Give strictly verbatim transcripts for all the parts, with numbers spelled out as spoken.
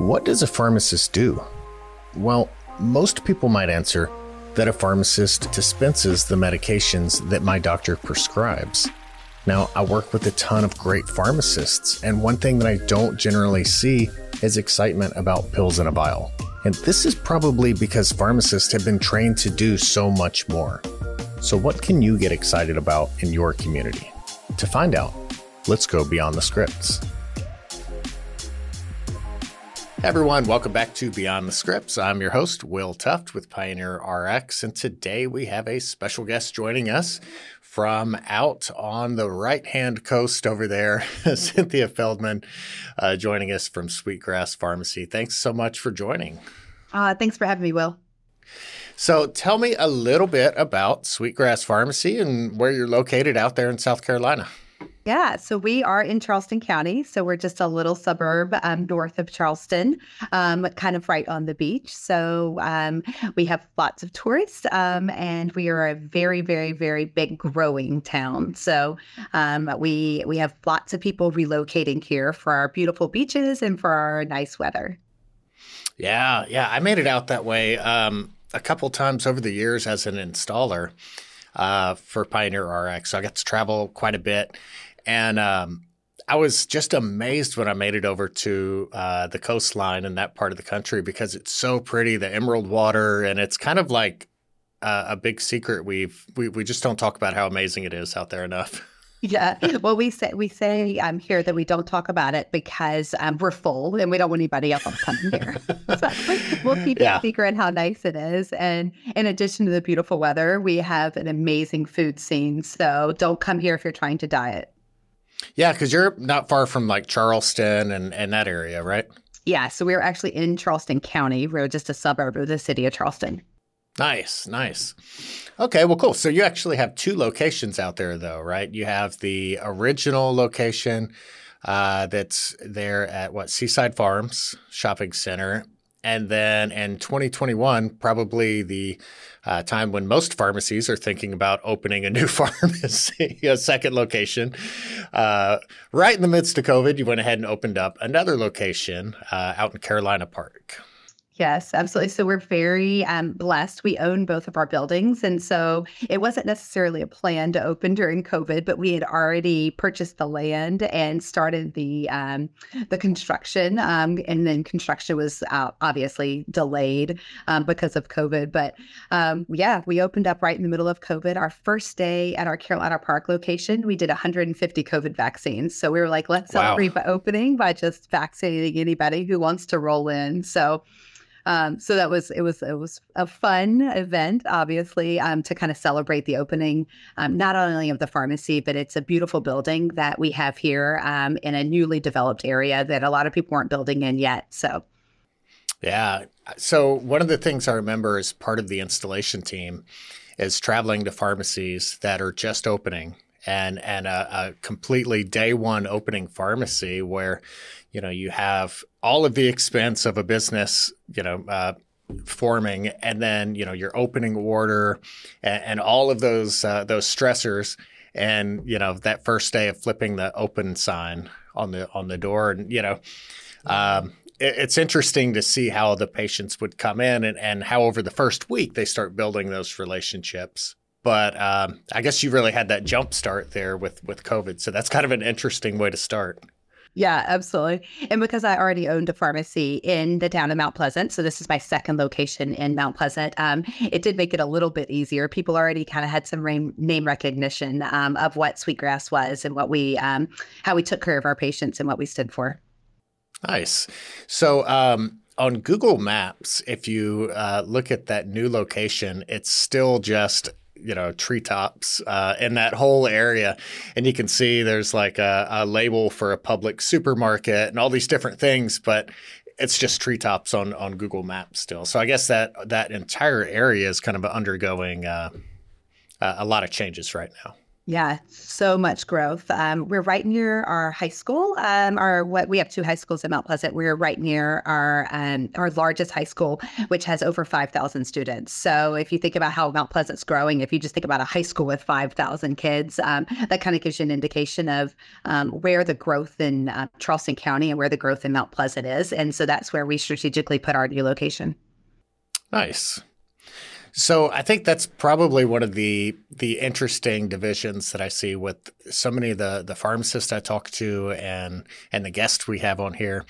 What does a pharmacist do? Well, most people might answer that a pharmacist dispenses the medications that my doctor prescribes. Now, I work with a ton of great pharmacists, and one thing that I don't generally see is excitement about pills in a vial. And this is probably because pharmacists have been trained to do so much more. So what can you get excited about in your community? To find out, let's go beyond the scripts. Hey everyone, welcome back to Beyond the Scripts. I'm your host, Will Tuft with Pioneer R X, and today we have a special guest joining us from out on the right-hand coast over there, Cynthia Feldman, uh, joining us from Sweetgrass Pharmacy. Thanks so much for joining. Uh, thanks for having me, Will. So tell me a little bit about Sweetgrass Pharmacy and where you're located out there in South Carolina. Yeah, so we are in Charleston County. So we're just a little suburb um, north of Charleston, um, kind of right on the beach. So um, we have lots of tourists um, and we are a very, very, very big growing town. So um, we we have lots of people relocating here for our beautiful beaches and for our nice weather. Yeah, yeah, I made it out that way um, a couple times over the years as an installer uh, for Pioneer R X. So I got to travel quite a bit. And um, I was just amazed when I made it over to uh, the coastline in that part of the country because it's so pretty, the emerald water, and it's kind of like uh, a big secret. We've we we just don't talk about how amazing it is out there enough. Yeah, well, we say we say um, here that we don't talk about it because um, we're full and we don't want anybody else coming here. So we'll keep yeah. it secret how nice it is. And in addition to the beautiful weather, we have an amazing food scene. So don't come here if you're trying to diet. Yeah, because you're not far from like Charleston and, and that area, right? Yeah, so we're actually in Charleston County. We're just a suburb of the city of Charleston. Nice, nice. Okay, well, cool. So you actually have two locations out there, though, right? You have the original location uh, that's there at, what, Seaside Farms Shopping Center. And then in twenty twenty-one, probably the uh, time when most pharmacies are thinking about opening a new pharmacy, a second location. Uh, right in the midst of COVID, you went ahead and opened up another location uh, out in Carolina Park. Yes, absolutely. So we're very um, blessed. We own both of our buildings. And so it wasn't necessarily a plan to open during COVID, but we had already purchased the land and started the um, the construction. Um, and then construction was uh, obviously delayed um, because of COVID. But um, yeah, we opened up right in the middle of COVID. Our first day at our Carolina Park location, we did one hundred fifty COVID vaccines. So we were like, let's Wow. celebrate the opening by just vaccinating anybody who wants to roll in. So Um, so that was, it was, it was a fun event, obviously, um, to kind of celebrate the opening, um, not only of the pharmacy, but it's a beautiful building that we have here, um, in a newly developed area that a lot of people weren't building in yet. So. Yeah. So one of the things I remember as part of the installation team is traveling to pharmacies that are just opening and, and a, a completely day one opening pharmacy where, you know, you have all of the expense of a business, you know, uh, forming, and then, you know, your opening order and, and all of those uh, those stressors, and, you know, that first day of flipping the open sign on the on the door, and, you know, um, it, it's interesting to see how the patients would come in and, and how over the first week they start building those relationships. But um, I guess you really had that jump start there with with COVID, so that's kind of an interesting way to start. Yeah, absolutely. And because I already owned a pharmacy in the town of Mount Pleasant, so this is my second location in Mount Pleasant, um, it did make it a little bit easier. People already kind of had some name, name recognition um, of what Sweetgrass was and what we, um, how we took care of our patients and what we stood for. Nice. So um, on Google Maps, if you uh, look at that new location, it's still just you know, treetops uh, in that whole area. And you can see there's like a, a label for a public supermarket and all these different things, but it's just treetops on, on Google Maps still. So I guess that that entire area is kind of undergoing uh, a lot of changes right now. Yeah, so much growth. Um, we're right near our high school. Um, our what we have two high schools in Mount Pleasant. We're right near our um, our largest high school, which has over five thousand students. So if you think about how Mount Pleasant's growing, if you just think about a high school with five thousand kids, um, that kind of gives you an indication of um, where the growth in uh, Charleston County and where the growth in Mount Pleasant is. And so that's where we strategically put our new location. Nice. So I think that's probably one of the the interesting divisions that I see with so many of the the pharmacists I talk to and and the guests we have on here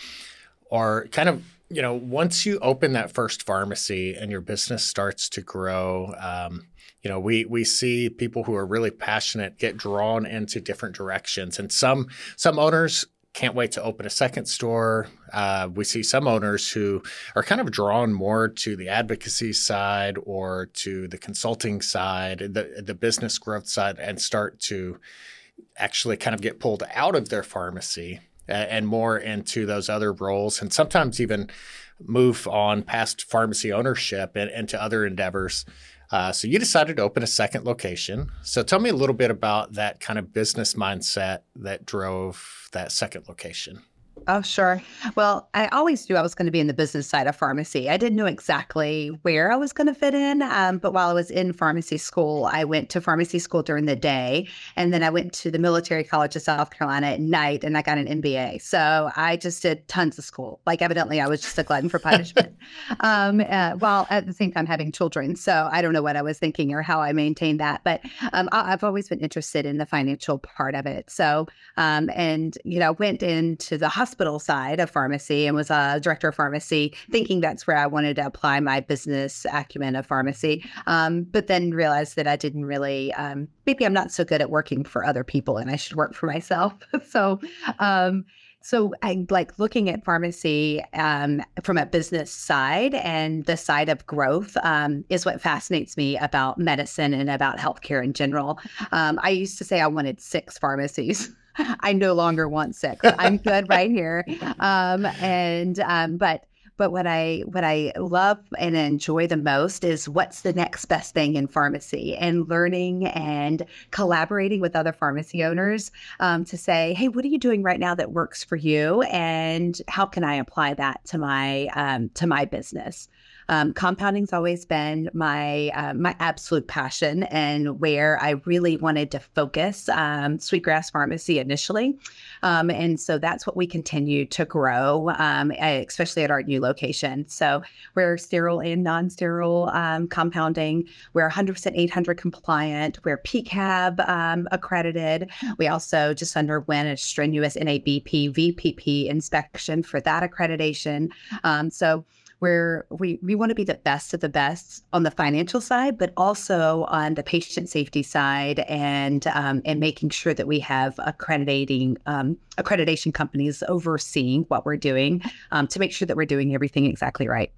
are kind of, you know, once you open that first pharmacy and your business starts to grow, um, you know, we we see people who are really passionate get drawn into different directions, and some some owners can't wait to open a second store. Uh, we see some owners who are kind of drawn more to the advocacy side or to the consulting side, the, the business growth side, and start to actually kind of get pulled out of their pharmacy and, and more into those other roles, and sometimes even move on past pharmacy ownership and into other endeavors. Uh, so you decided to open a second location. So tell me a little bit about that kind of business mindset that drove that second location. Oh, sure. Well, I always knew I was going to be in the business side of pharmacy. I didn't know exactly where I was going to fit in. Um, but while I was in pharmacy school, I went to pharmacy school during the day. And then I went to the Military College of South Carolina at night, and I got an M B A. So I just did tons of school. Like, evidently, I was just a glutton for punishment, um, uh, while at the same time having children. So I don't know what I was thinking or how I maintained that. But um, I- I've always been interested in the financial part of it. So, um, and, you know, went into the hospital hospital side of pharmacy and was a director of pharmacy, thinking that's where I wanted to apply my business acumen of pharmacy. Um, but then realized that I didn't really, um, maybe I'm not so good at working for other people and I should work for myself. so, um, So I like looking at pharmacy um, from a business side, and the side of growth um, is what fascinates me about medicine and about healthcare in general. Um, I used to say I wanted six pharmacies. I no longer want six. I'm good right here. Um, and um, but but what I what I love and enjoy the most is what's the next best thing in pharmacy, and learning and collaborating with other pharmacy owners um, to say, hey, what are you doing right now that works for you, and how can I apply that to my um, to my business? Um, compounding's always been my uh, my absolute passion, and where I really wanted to focus um, Sweetgrass Pharmacy initially. Um, and so that's what we continue to grow, um, especially at our new location. So we're sterile and non-sterile um, compounding. We're one hundred percent eight hundred compliant. We're P C A B um, accredited. We also just underwent a strenuous N A B P V P P inspection for that accreditation. Um, so where we, we want to be the best of the best on the financial side, but also on the patient safety side, and um, and making sure that we have accrediting um, accreditation companies overseeing what we're doing um, to make sure that we're doing everything exactly right.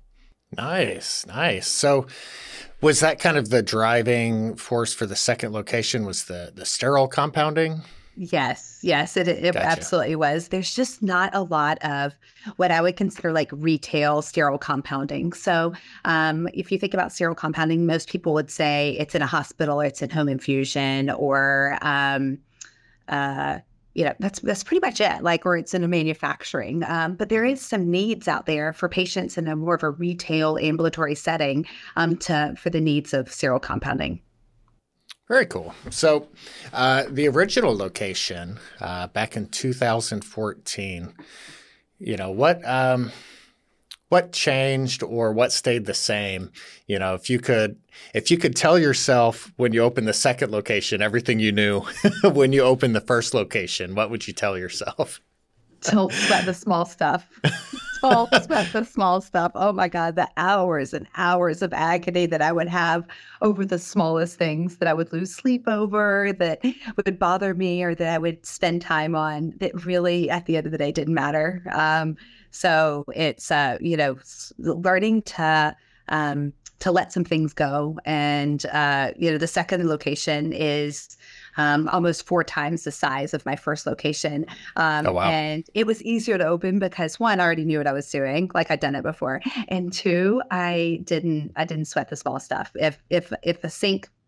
Nice, nice. So was that kind of the driving force for the second location, was the the sterile compounding? Yes, yes, it, it Gotcha. absolutely was. There's just not a lot of what I would consider like retail sterile compounding. So um, if you think about sterile compounding, most people would say it's in a hospital, or it's in home infusion, or um, uh, you know, that's that's pretty much it. Like, or it's in a manufacturing. Um, but there is some needs out there for patients in a more of a retail ambulatory setting um, to for the needs of sterile compounding. Very cool. So uh, the original location uh, back in two thousand fourteen, you know, what um, what changed or what stayed the same? You know, if you could if you could tell yourself when you opened the second location everything you knew when you opened the first location, what would you tell yourself? Don't sweat the small stuff. Don't sweat the small stuff. Oh my God, the hours and hours of agony that I would have over the smallest things that I would lose sleep over, that would bother me, or that I would spend time on, that really at the end of the day didn't matter. Um, so it's, uh, you know, learning to, um, to let some things go. And, uh, you know, the second location is um, almost four times the size of my first location. Um, Oh, wow. And it was easier to open because, one, I already knew what I was doing, like I'd done it before. And two, I didn't, I didn't sweat the small stuff. If, if, if a sink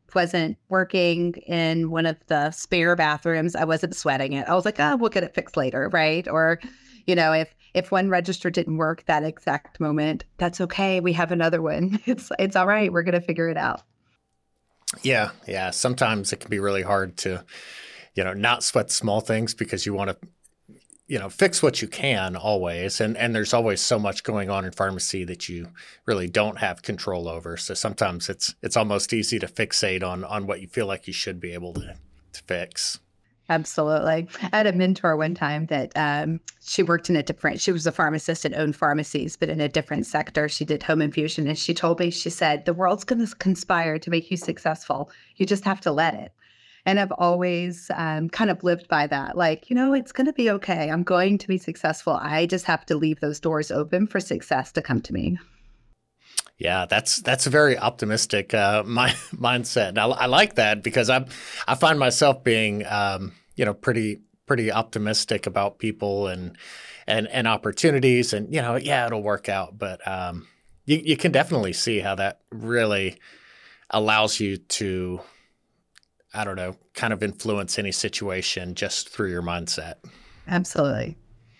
wasn't working in one of the spare bathrooms, I wasn't sweating it. I was like, oh, we'll get it fixed later, right? Or, you know, if if one register didn't work that exact moment, that's okay. We have another one. It's it's all right. We're going to figure it out. Yeah, yeah. Sometimes it can be really hard to, you know, not sweat small things because you want to, you know, fix what you can always. And and there's always so much going on in pharmacy that you really don't have control over. So sometimes it's it's almost easy to fixate on on what you feel like you should be able to, to fix. Absolutely. I had a mentor one time that um, she worked in a different, she was a pharmacist and owned pharmacies, but in a different sector. She did home infusion. And she told me, she said, the world's going to conspire to make you successful. You just have to let it. And I've always um, kind of lived by that. Like, you know, it's going to be okay. I'm going to be successful. I just have to leave those doors open for success to come to me. Yeah, that's that's a very optimistic uh, my, mindset. And I, I like that because I I find myself being um, you know pretty pretty optimistic about people and and and opportunities, and you know yeah it'll work out. But um, you you can definitely see how that really allows you to, I don't know, kind of influence any situation just through your mindset. Absolutely.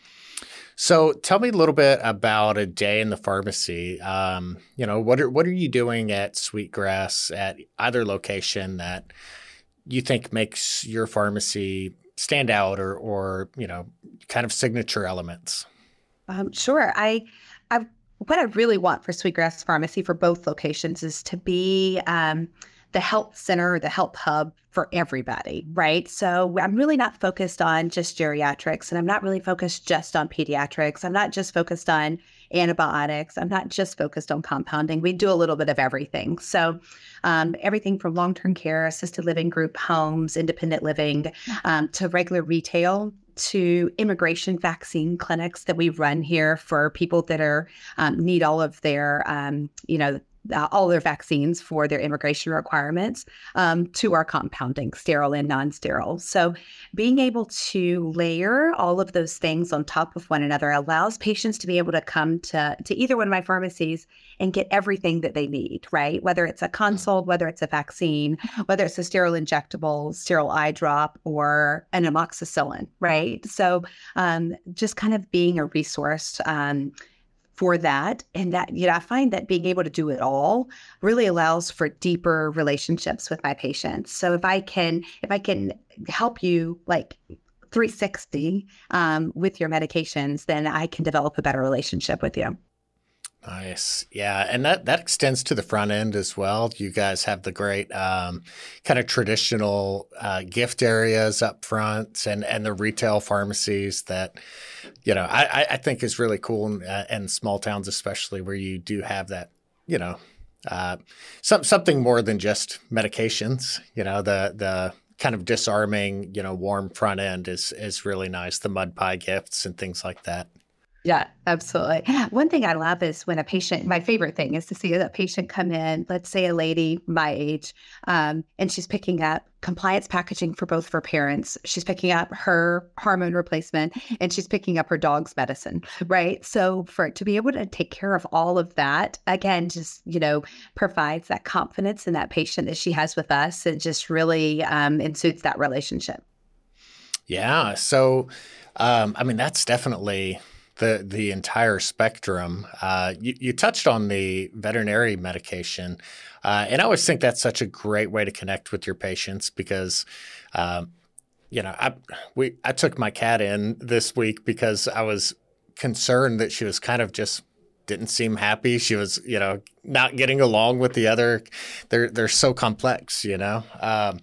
So tell me a little bit about a day in the pharmacy. Um, you know, what are what are you doing at Sweetgrass at either location that you think makes your pharmacy stand out, or or you know, kind of signature elements? Um, sure. I, I, what I really want for Sweetgrass Pharmacy for both locations is to be um, the health center, the health hub for everybody, right? So I'm really not focused on just geriatrics, and I'm not really focused just on pediatrics. I'm not just focused on antibiotics. I'm not just focused on compounding. We do a little bit of everything. So um, everything from long-term care, assisted living, group homes, independent living, um, to regular retail, to immigration vaccine clinics that we run here for people that are um, need all of their, um, you know, Uh, all their vaccines for their immigration requirements, um, to our compounding, sterile and non-sterile. So being able to layer all of those things on top of one another allows patients to be able to come to, to either one of my pharmacies and get everything that they need, right? Whether it's a consult, whether it's a vaccine, whether it's a sterile injectable, sterile eye drop, or an amoxicillin, right? So um, just kind of being a resource um, for that. And that, you know, I find that being able to do it all really allows for deeper relationships with my patients. So if I can, if I can help you like three sixty um, with your medications, then I can develop a better relationship with you. Nice. Yeah. And that, that extends to the front end as well. You guys have the great um, kind of traditional uh, gift areas up front, and, and the retail pharmacies that, you know, I, I think is really cool in, uh, in small towns, especially where you do have that, you know, uh, some, something more than just medications. You know, the, the kind of disarming, you know, warm front end is, is really nice. The mud pie gifts and things like that. Yeah, absolutely. One thing I love is when a patient, my favorite thing is to see a patient come in, let's say a lady my age, um, and she's picking up compliance packaging for both of her parents. She's picking up her hormone replacement, and she's picking up her dog's medicine, right? So for to be able to take care of all of that, again, just, you know, provides that confidence in that patient that she has with us. It just really um, ensuits that relationship. Yeah. So, um, I mean, that's definitely the the entire spectrum. Uh, you, you touched on the veterinary medication, uh, and I always think that's such a great way to connect with your patients because, um, you know, I we I took my cat in this week because I was concerned that she was kind of just didn't seem happy. She was, you know, not getting along with the other. They're they're so complex, you know. Um,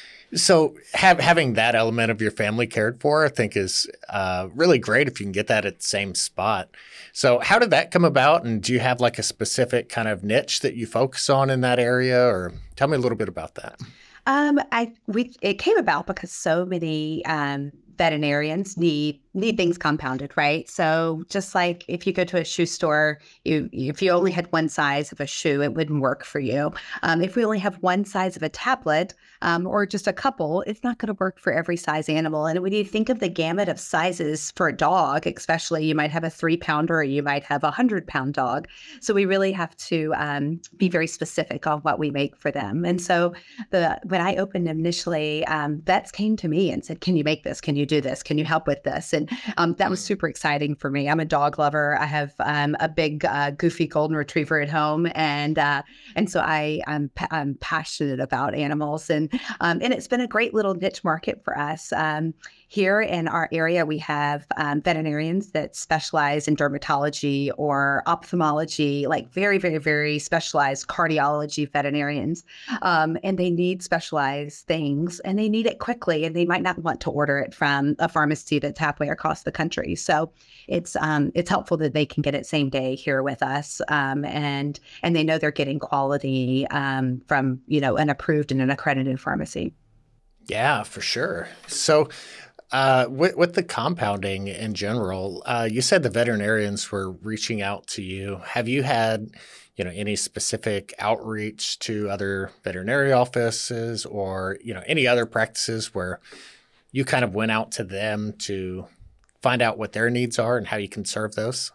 So have, having that element of your family cared for, I think, is uh, really great if you can get that at the same spot. So how did that come about? And do you have like a specific kind of niche that you focus on in that area? Or tell me a little bit about that. Um, I we it came about because so many um, veterinarians need need things compounded, right? So just like if you go to a shoe store, you if you only had one size of a shoe, it wouldn't work for you. Um, if we only have one size of a tablet um, or just a couple, it's not going to work for every size animal. And when you think of the gamut of sizes for a dog, especially, you might have a three pounder or you might have a hundred pound dog. So we really have to um, be very specific on what we make for them. And so the when I opened initially, um, vets came to me and said, "Can you make this? Can you do this? Can you help with this?" And um, that was super exciting for me. I'm a dog lover. I have um, a big, uh, goofy golden retriever at home, and uh, and so I I'm, I'm passionate about animals, and um, and it's been a great little niche market for us. Um, Here in our area, we have um, veterinarians that specialize in dermatology or ophthalmology, like very, very, very specialized cardiology veterinarians. Um, and they need specialized things and they need it quickly, and they might not want to order it from a pharmacy that's halfway across the country. So it's um, it's helpful that they can get it same day here with us, um, and and they know they're getting quality um, from, you know, an approved and an accredited pharmacy. Yeah, for sure. So Uh, with, with the compounding in general, uh, you said the veterinarians were reaching out to you. Have you had, you know, any specific outreach to other veterinary offices or, you know, any other practices where you kind of went out to them to find out what their needs are and how you can serve those?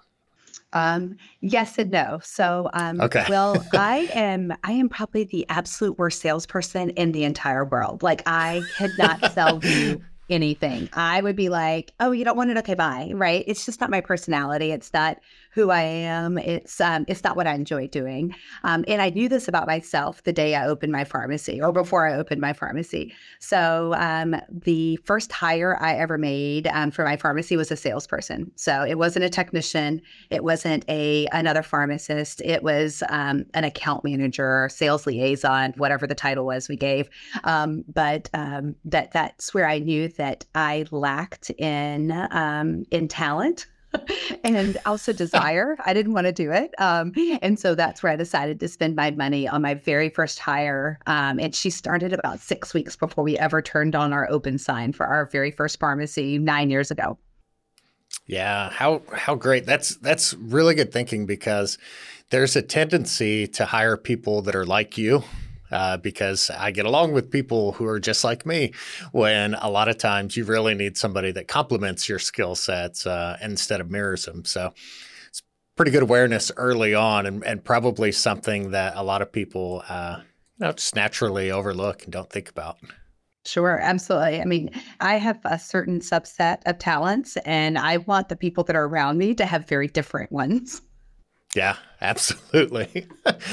Um, yes and no. So, um, Okay. well, I am, I am probably the absolute worst salesperson in the entire world. Like I could not sell you anything. I would be like, "Oh, you don't want it? Okay, bye." Right? It's just not my personality. It's not who I am. It's um, it's not what I enjoy doing. Um, and I knew this about myself the day I opened my pharmacy, or before I opened my pharmacy. So um, the first hire I ever made um, for my pharmacy was a salesperson. So it wasn't a technician. It wasn't a another pharmacist. It was um, an account manager, sales liaison, whatever the title was we gave. Um, but um, that that's where I knew that I lacked in um, in talent and also desire. I didn't want to do it. Um, and so that's where I decided to spend my money on my very first hire. Um, and she started about six weeks before we ever turned on our open sign for our very first pharmacy nine years ago. Yeah, how how great. That's that's really good thinking, because there's a tendency to hire people that are like you. Uh, because I get along with people who are just like me, when a lot of times you really need somebody that complements your skill sets uh, instead of mirrors them. So it's pretty good awareness early on, and, and probably something that a lot of people uh, you know, just naturally overlook and don't think about. Sure, absolutely. I mean, I have a certain subset of talents, and I want the people that are around me to have very different ones. Yeah, absolutely.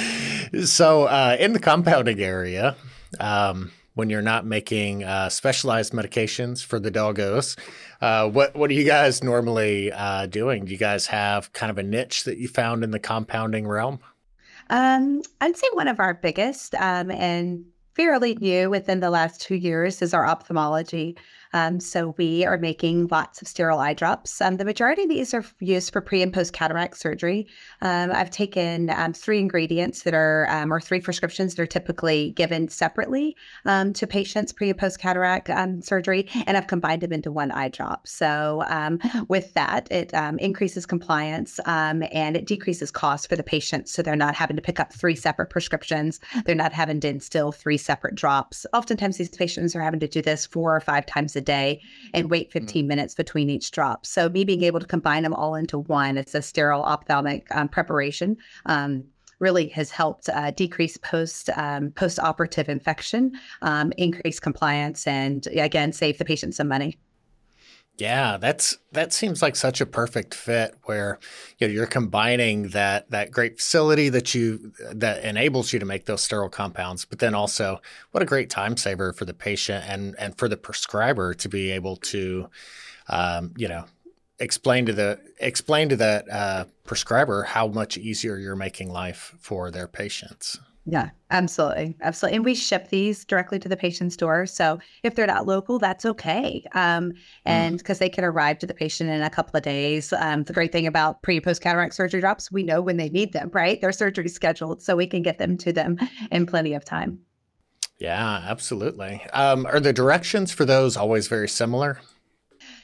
So uh, in the compounding area, um, when you're not making uh, specialized medications for the doggos, uh, what what are you guys normally uh, doing? Do you guys have kind of a niche that you found in the compounding realm? Um, I'd say one of our biggest um, and fairly new within the last two years is our ophthalmology. Um, so we are making lots of sterile eye drops. Um, the majority of these are used for pre and post cataract surgery. Um, I've taken um, three ingredients that are, um, or three prescriptions that are typically given separately um, to patients pre and post cataract um, surgery, and I've combined them into one eye drop. So um, with that, it um, increases compliance um, and it decreases costs for the patient. So they're not having to pick up three separate prescriptions. They're not having to instill three separate drops. Oftentimes, these patients are having to do this four or five times a day and wait fifteen minutes between each drop. So me being able to combine them all into one, it's a sterile ophthalmic um, preparation, um, really has helped uh, decrease post um, post-operative infection, um, increase compliance, and again, save the patient some money. Yeah, that's that seems like such a perfect fit, where you know, you're combining that that great facility that you that enables you to make those sterile compounds, but then also what a great time saver for the patient and and for the prescriber to be able to um, you know explain to the explain to that uh, prescriber how much easier you're making life for their patients. Yeah, absolutely. Absolutely. And we ship these directly to the patient's door. So if they're not local, that's okay. Um, and because they can arrive to the patient in a couple of days. Um, the great thing about pre and post cataract surgery drops, we know when they need them, right? Their surgery scheduled, so we can get them to them in plenty of time. Yeah, absolutely. Um, are the directions for those always very similar?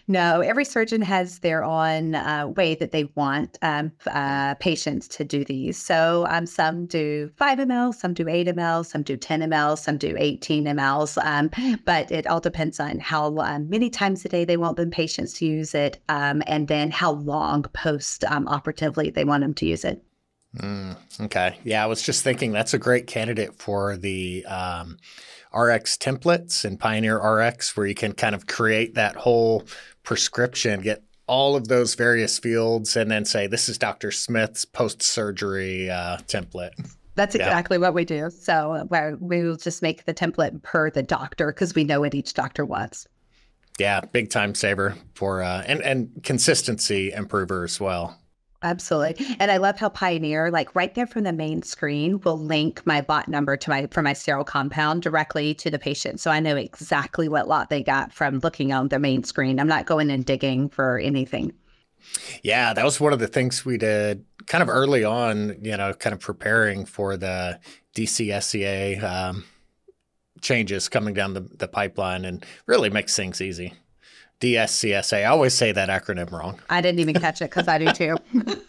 No, every surgeon has their own uh, way that they want um, uh, patients to do these. So um, some do five milliliters, some do eight milliliters, some do ten milliliters, some do eighteen milliliters. Um, but it all depends on how um, many times a day they want the patients to use it, um, and then how long post um, operatively they want them to use it. Mm, okay. Yeah, I was just thinking that's a great candidate for the um, R X templates in Pioneer R X, where you can kind of create that whole prescription, get all of those various fields, and then say, this is Doctor Smith's post-surgery uh, template. That's exactly yeah. what we do. So uh, we will just make the template per the doctor because we know what each doctor wants. Yeah, big time saver for uh, and, and consistency improver as well. Absolutely. And I love how Pioneer, like right there from the main screen, will link my lot number to my for my sterile compound directly to the patient. So I know exactly what lot they got from looking on the main screen. I'm not going and digging for anything. Yeah, that was one of the things we did kind of early on, you know, kind of preparing for the D C S C A um, changes coming down the, the pipeline, and really makes things easy. D S C S A. I always say that acronym wrong. I didn't even catch it because I do too.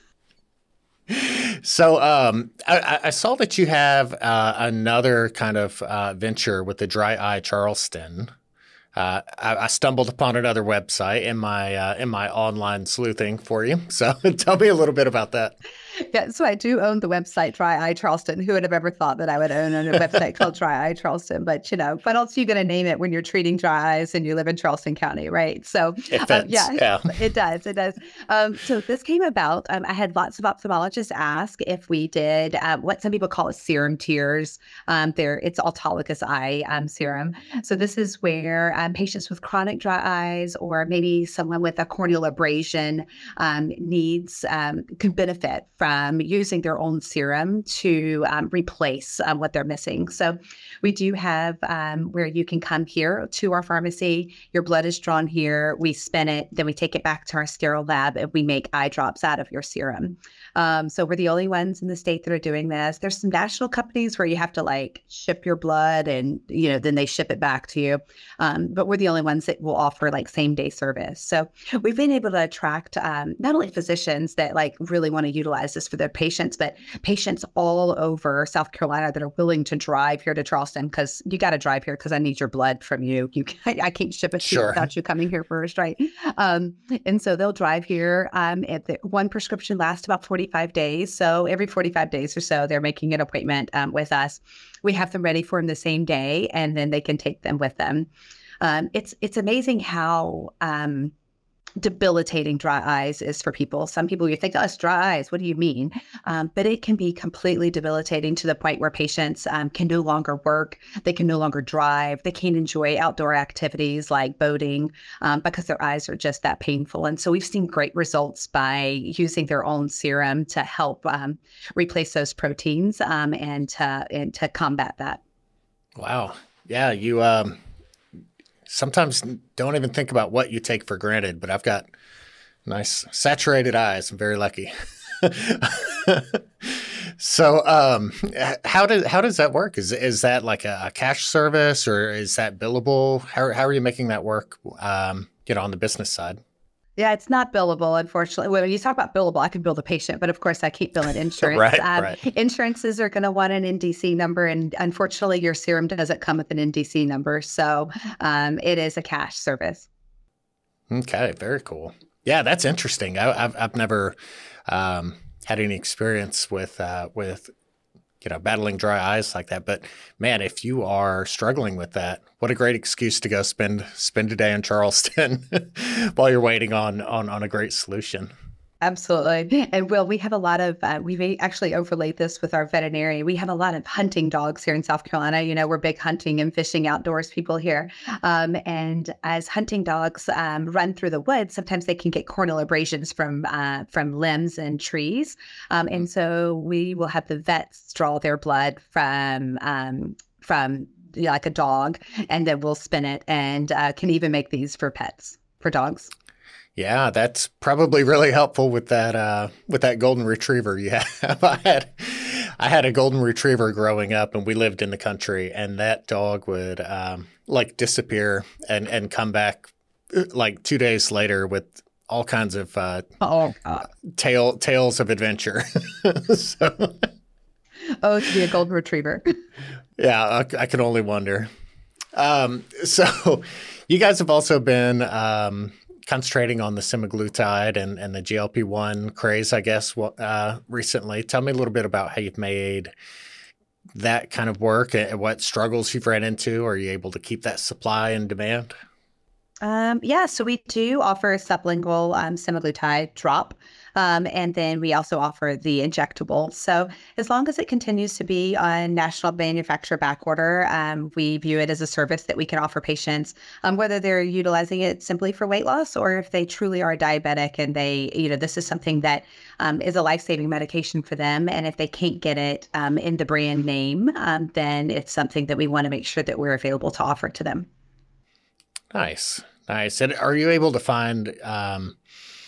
So um, I, I saw that you have uh, another kind of uh, venture with the Dry Eye Charleston. Uh, I, I stumbled upon another website in my uh, in my online sleuthing for you. So tell me a little bit about that. Yeah, so I do own the website Dry Eye Charleston. Who would have ever thought that I would own a website called Dry Eye Charleston? But, you know, what else are you going to name it when you're treating dry eyes and you live in Charleston County, right? So, it fits. Um, yeah, yeah, it does. It does. Um, so this came about. Um, I had lots of ophthalmologists ask if we did uh, what some people call serum tears. Um, there, it's autologous eye um, serum. So this is where um, patients with chronic dry eyes, or maybe someone with a corneal abrasion, um, needs um, could benefit from using their own serum to um, replace um, what they're missing. So we do have um, where you can come here to our pharmacy. Your blood is drawn here. We spin it. Then we take it back to our sterile lab and we make eye drops out of your serum. Um, so we're the only ones in the state that are doing this. There's some national companies where you have to like ship your blood and, you know, then they ship it back to you. Um, but we're the only ones that will offer like same day service. So we've been able to attract um, not only physicians that like really want to utilize this for their patients, but patients all over South Carolina that are willing to drive here to Charleston, because you got to drive here because I need your blood from you. You, I can't ship it to sure. you without you coming here first, right? Um, and so they'll drive here. Um, at the, one prescription lasts about forty-five days. So every forty-five days or so, they're making an appointment um, with us. We have them ready for them the same day, and then they can take them with them. Um, it's it's amazing how um, debilitating dry eyes is for people. Some people, you think, oh, it's dry eyes. What do you mean? Um, but it can be completely debilitating to the point where patients um, can no longer work. They can no longer drive. They can't enjoy outdoor activities like boating um, because their eyes are just that painful. And so we've seen great results by using their own serum to help um, replace those proteins um, and, to, and to combat that. Wow. Yeah, you um, sometimes don't even think about what you take for granted, but I've got nice saturated eyes. I'm very lucky. So um, how does how does that work? Is is that like a, a cash service, or is that billable? How how are you making that work? Um, you know, on the business side. Yeah, it's not billable, unfortunately. When you talk about billable, I can bill the patient, but of course I keep billing insurance. right, um, right. Insurances are going to want an N D C number, and unfortunately your serum doesn't come with an N D C number. So um, it is a cash service. Okay, very cool. Yeah, that's interesting. I, I've I've never um, had any experience with uh, with you know battling dry eyes like that. But man, if you are struggling with that, what a great excuse to go spend spend a day in Charleston while you're waiting on on on a great solution. Absolutely. And Will, we have a lot of, uh, we've actually overlaid this with our veterinarian. We have a lot of hunting dogs here in South Carolina. You know, we're big hunting and fishing outdoors people here. Um, and as hunting dogs um, run through the woods, sometimes they can get corneal abrasions from uh, from limbs and trees. Um, and so we will have the vets draw their blood from um, from you know, like a dog, and then we'll spin it, and uh, can even make these for pets, for dogs. Yeah, that's probably really helpful with that uh, with that golden retriever you have. I had I had a golden retriever growing up, and we lived in the country, and that dog would um, like disappear and, and come back like two days later with all kinds of uh, Oh, God. tale, tales of adventure. So, Oh, to be a golden retriever. yeah, I, I can only wonder. Um, so you guys have also been um, concentrating on the semaglutide and, and the G L P one craze, I guess, uh, recently. Tell me a little bit about how you've made that kind of work and what struggles you've ran into. Are you able to keep that supply and demand? Um, yeah, so we do offer sublingual um, semaglutide drop, um, and then we also offer the injectable. So as long as it continues to be on national manufacturer back order, um, we view it as a service that we can offer patients, um, whether they're utilizing it simply for weight loss or if they truly are diabetic and they, you know, this is something that um, is a life-saving medication for them. And if they can't get it um, in the brand name, um, then it's something that we want to make sure that we're available to offer to them. Nice. Nice. And are you able to find, um,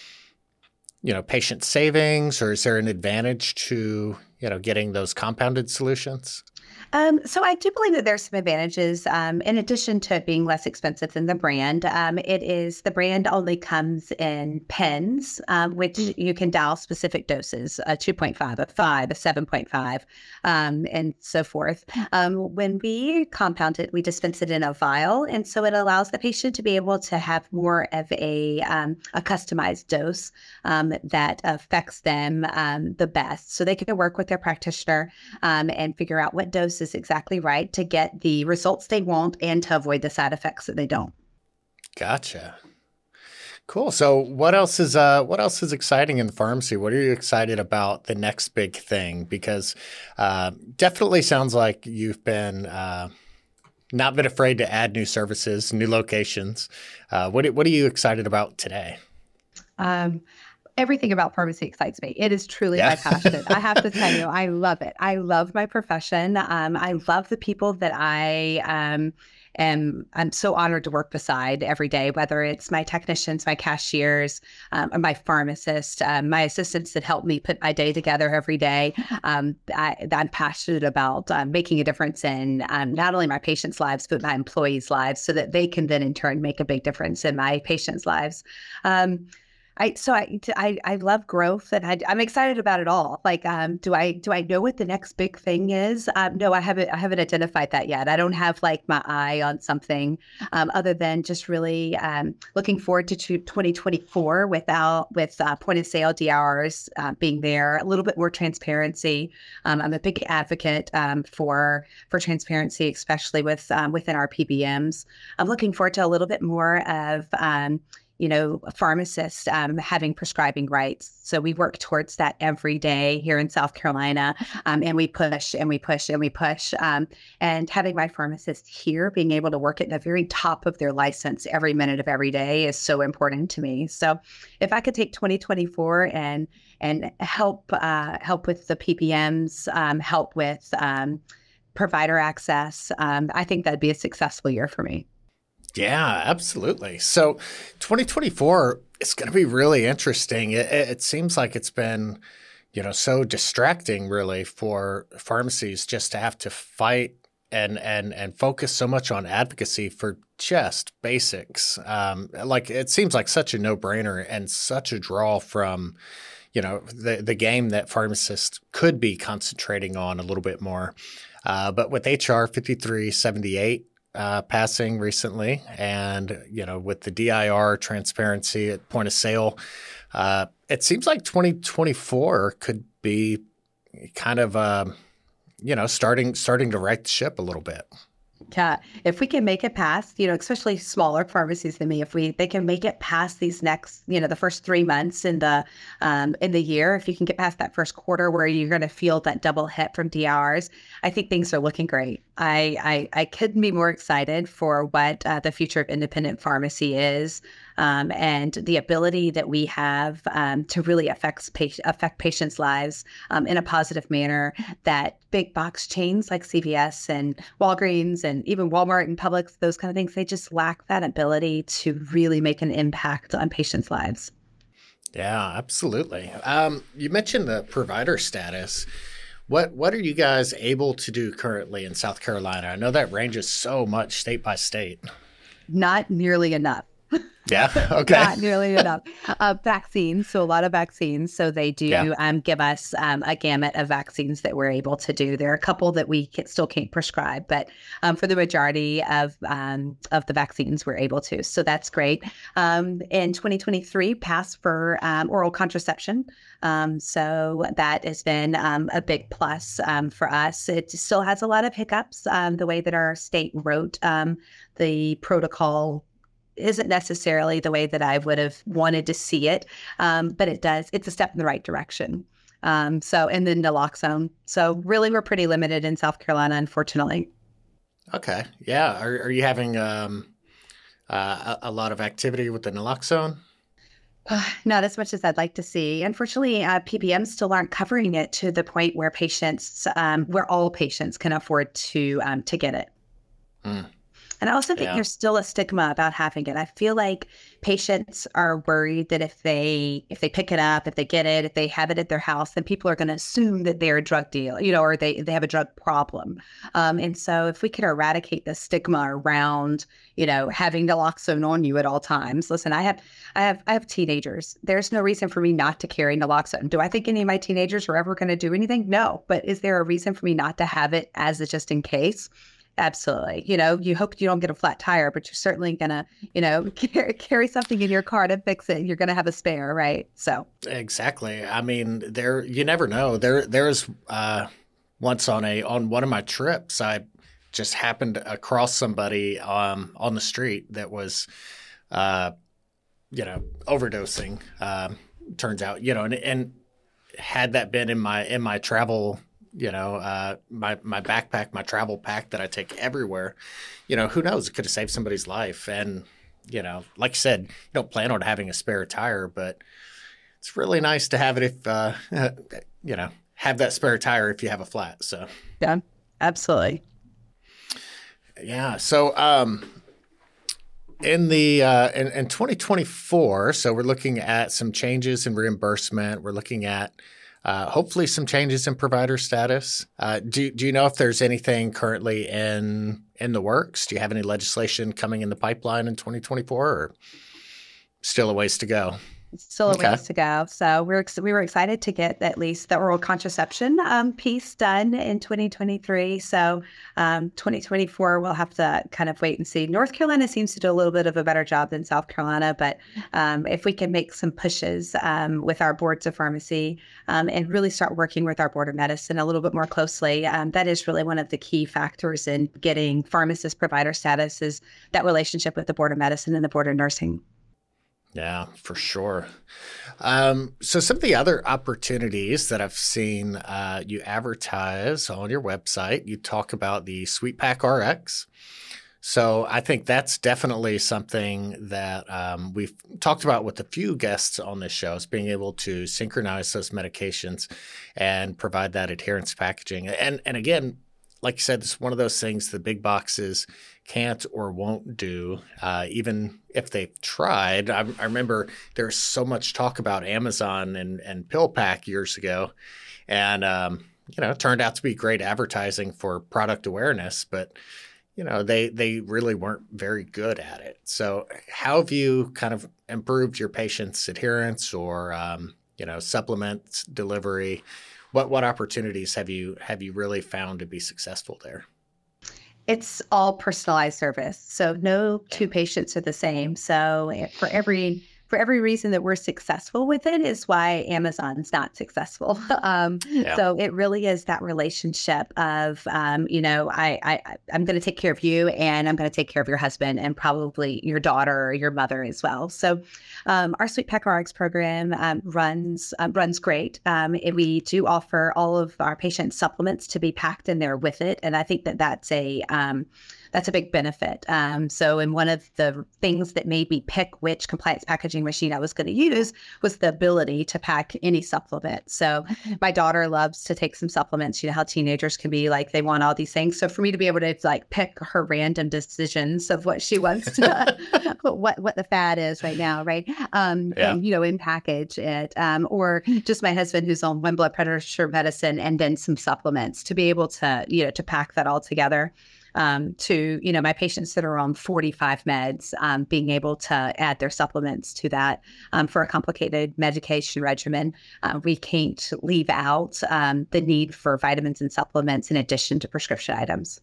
you know, patient savings, or is there an advantage to, you know, getting those compounded solutions? Um, so I do believe that there's some advantages. Um, in addition to it being less expensive than the brand, um, it is the brand only comes in pens, um, which you can dial specific doses, a two point five, a five, a seven point five, um, and so forth. Um, when we compound it, we dispense it in a vial, and so it allows the patient to be able to have more of a um, a customized dose um, that affects them um, the best. So they can work with their practitioner um, and figure out what dose is exactly right to get the results they want and to avoid the side effects that they don't. Gotcha. Cool. So what else is uh what else is exciting in the pharmacy? What are you excited about the next big thing? Because uh, definitely sounds like you've been uh, not been afraid to add new services, new locations. Uh, what what are you excited about today? Um, Everything about pharmacy excites me. It is truly Yeah. my passion. I have to tell you, I love it. I love my profession. Um, I love the people that I um, am. I'm so honored to work beside every day, whether it's my technicians, my cashiers, um, or my pharmacists, um, my assistants that help me put my day together every day. Um, I, I'm passionate about um, making a difference in um, not only my patients' lives, but my employees' lives, so that they can then in turn make a big difference in my patients' lives. Um, I so I I, I love growth, and I, I'm excited about it all. Like, um, do I do I know what the next big thing is? Um, no, I haven't I haven't identified that yet. I don't have like my eye on something um, other than just really um, looking forward to twenty twenty-four without with uh, point of sale D R Rs uh, being there, a little bit more transparency. Um, I'm a big advocate um, for for transparency, especially with um, within our P B Ms. I'm looking forward to a little bit more of um, you know, pharmacists um, having prescribing rights. So we work towards that every day here in South Carolina, um, and we push and we push and we push. Um, and having my pharmacist here being able to work at the very top of their license every minute of every day is so important to me. So if I could take twenty twenty-four and and help uh, help with the P P Ms, um, help with um, provider access, um, I think that'd be a successful year for me. Yeah, absolutely. So twenty twenty-four is going to be really interesting. It, it seems like it's been, you know, so distracting really for pharmacies just to have to fight and and and focus so much on advocacy for just basics. Um, like it seems like such a no-brainer and such a draw from, you know, the the game that pharmacists could be concentrating on a little bit more. Uh, but with H R fifty-three seventy-eight uh, passing recently, and you know, with the D I R transparency at point of sale, uh, it seems like twenty twenty-four could be kind of um, you know starting starting to right the ship a little bit. Yeah, if we can make it past, you know, especially smaller pharmacies than me, if we they can make it past these next, you know, the first three months in the um, in the year, if you can get past that first quarter where you're going to feel that double hit from D R Rs, I think things are looking great. I I, I couldn't be more excited for what uh, the future of independent pharmacy is, um, and the ability that we have um, to really affect patient, affect patients' lives um, in a positive manner that big box chains like C V S and Walgreens and even Walmart and Publix, those kind of things, they just lack that ability to really make an impact on patients' lives. Yeah, absolutely. Um, you mentioned the provider status. What what are you guys able to do currently in South Carolina? I know that ranges so much state by state. Not nearly enough. Yeah. Okay. Not nearly enough. Uh, vaccines. So a lot of vaccines. So they do Yeah. um, give us um, a gamut of vaccines that we're able to do. There are a couple that we can, still can't prescribe, but um, for the majority of um, of the vaccines, we're able to. So that's great. Um, in twenty twenty-three, passed for um, oral contraception. Um, so that has been um, a big plus um, for us. It still has a lot of hiccups. Um, the way that our state wrote um, the protocol isn't necessarily the way that I would have wanted to see it, um, but it does. It's a step in the right direction. Um, so, and then naloxone. So really, we're pretty limited in South Carolina, unfortunately. Okay. Yeah. Are, are you having um, uh, a, a lot of activity with the naloxone? Uh, Not as much as I'd like to see. Unfortunately, uh, P B Ms still aren't covering it to the point where patients, um, where all patients can afford to um, to get it. Mm, And I also think yeah. there's still a stigma about having it. I feel like patients are worried that if they if they pick it up, if they get it, if they have it at their house, then people are going to assume that they're a drug dealer, you know, or they they have a drug problem. Um, and so if we could eradicate the stigma around, you know, having naloxone on you at all times. Listen, I have I have I have teenagers. There's no reason for me not to carry naloxone. Do I think any of my teenagers are ever going to do anything? No. But is there a reason for me not to have it as a just in case? Absolutely. You know, you hope you don't get a flat tire, but you're certainly going to, you know, carry, carry something in your car to fix it. You're going to have a spare, right? So Exactly. I mean, there you never know. There there's uh, once on a on one of my trips, I just happened across somebody um, on the street that was, uh, you know, overdosing. Um, turns out, you know, and, and had that been in my in my travel. You know, uh, my my backpack, my travel pack that I take everywhere, you know, who knows? It could have saved somebody's life. And, you know, like you said, you don't plan on having a spare tire, but it's really nice to have it if, uh, you know, have that spare tire if you have a flat. So, yeah, absolutely. yeah. So, um, in the uh, in, in twenty twenty-four, so we're looking at some changes in reimbursement. We're looking at Uh, hopefully some changes in provider status. Uh, do, do you know if there's anything currently in in the works? Do you have any legislation coming in the pipeline in twenty twenty-four or still a ways to go? Still a Okay. ways to go. So we're ex- we were excited to get at least the oral contraception um, piece done in twenty twenty-three. So um, twenty twenty-four, we'll have to kind of wait and see. North Carolina seems to do a little bit of a better job than South Carolina, but um, if we can make some pushes um, with our boards of pharmacy um, and really start working with our board of medicine a little bit more closely, um, that is really one of the key factors in getting pharmacist provider status is that relationship with the board of medicine and the board of nursing. Yeah, for sure. Um, so some of the other opportunities that I've seen uh, you advertise on your website, you talk about the SweetPak R X. So I think that's definitely something that um, we've talked about with a few guests on this show is being able to synchronize those medications and provide that adherence packaging. And and again, like you said, it's one of those things the big boxes can't or won't do, uh, even if they've tried. I, I remember there was so much talk about Amazon and, and PillPack years ago. And, um, you know, it turned out to be great advertising for product awareness, but, you know, they, they really weren't very good at it. So how have you kind of improved your patients' adherence or, um, you know, supplements delivery? What what opportunities have you have you really found to be successful there? It's all personalized service. So no two patients are the same. So eh, for every for every reason that we're successful with it is why Amazon's not successful. Um, Yeah. so it really is that relationship of, um, you know, I, I I- I'm going to take care of you, and I'm going to take care of your husband, and probably your daughter or your mother as well. So um, our SweetPak R X program um, runs um, runs great. Um, and we do offer all of our patient supplements to be packed in there with it, and I think that that's a um, that's a big benefit. Um, so, and one of the things that made me pick which compliance packaging machine I was going to use was the ability to pack any supplement. So, my daughter loves to take some supplements. You know how teenagers can be like, they want all these things. So, for me to be able to like pick her random decisions of what she wants to, what what the fad is right now, right? Um, Yeah. and you know, in package it, um, or just my husband who's on one blood pressure medicine and then some supplements to be able to, you know, to pack that all together. um, to, you know, my patients that are on forty-five meds, um, being able to add their supplements to that um, for a complicated medication regimen. Uh, we can't leave out um, the need for vitamins and supplements in addition to prescription items.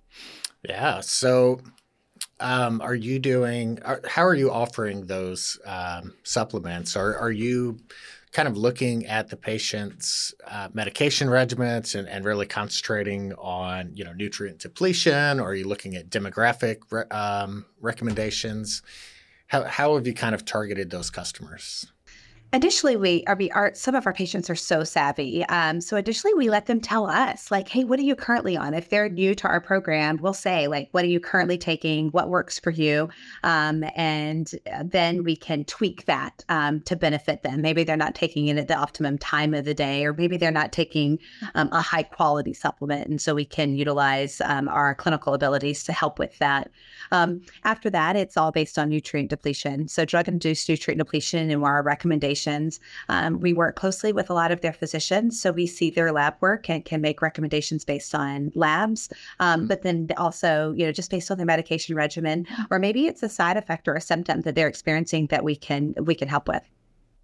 Yeah. So, um, are you doing, are, how are you offering those um, supplements? Are, are you kind of looking at the patient's uh, medication regimens and, and really concentrating on, you know, nutrient depletion? Or are you looking at demographic re- um, recommendations? How, how have you kind of targeted those customers? Additionally, we are, we are some of our patients are so savvy. Um, so additionally, we let them tell us, like, hey, what are you currently on? If they're new to our program, we'll say, like, what are you currently taking? What works for you? Um, and then we can tweak that um, to benefit them. Maybe they're not taking it at the optimum time of the day, or maybe they're not taking um, a high quality supplement. And so we can utilize um, our clinical abilities to help with that. Um, after that, it's all based on nutrient depletion. So drug-induced nutrient depletion and our recommendations. Um, we work closely with a lot of their physicians, so we see their lab work and can make recommendations based on labs, um, mm-hmm. but then also, you know, just based on their medication regimen, or maybe it's a side effect or a symptom that they're experiencing that we can we can help with.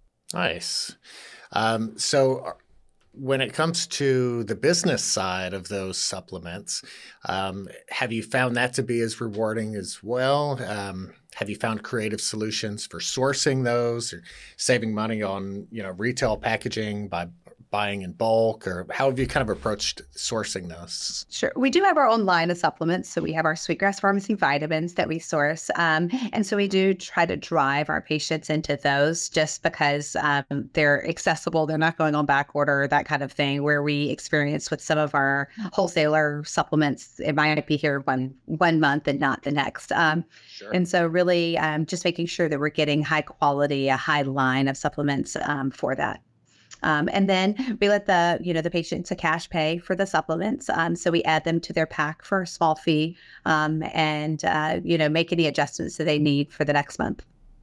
Nice. Um, so when it comes to the business side of those supplements, um, have you found that to be as rewarding as well? Um, have you found creative solutions for sourcing those or saving money on, you know, retail packaging by buying in bulk, or how have you kind of approached sourcing those? Sure. We do have our own line of supplements. So we have our Sweetgrass Pharmacy vitamins that we source. Um, and so we do try to drive our patients into those just because um, they're accessible. They're not going on back order, that kind of thing, where we experience with some of our wholesaler supplements, it might be here one, one month and not the next. Um, sure. And so really um, just making sure that we're getting high quality, a high line of supplements um, for that. Um, and then we let the, you know, the patient to cash pay for the supplements. Um, so we add them to their pack for a small fee um, and, uh, you know, make any adjustments that they need for the next month.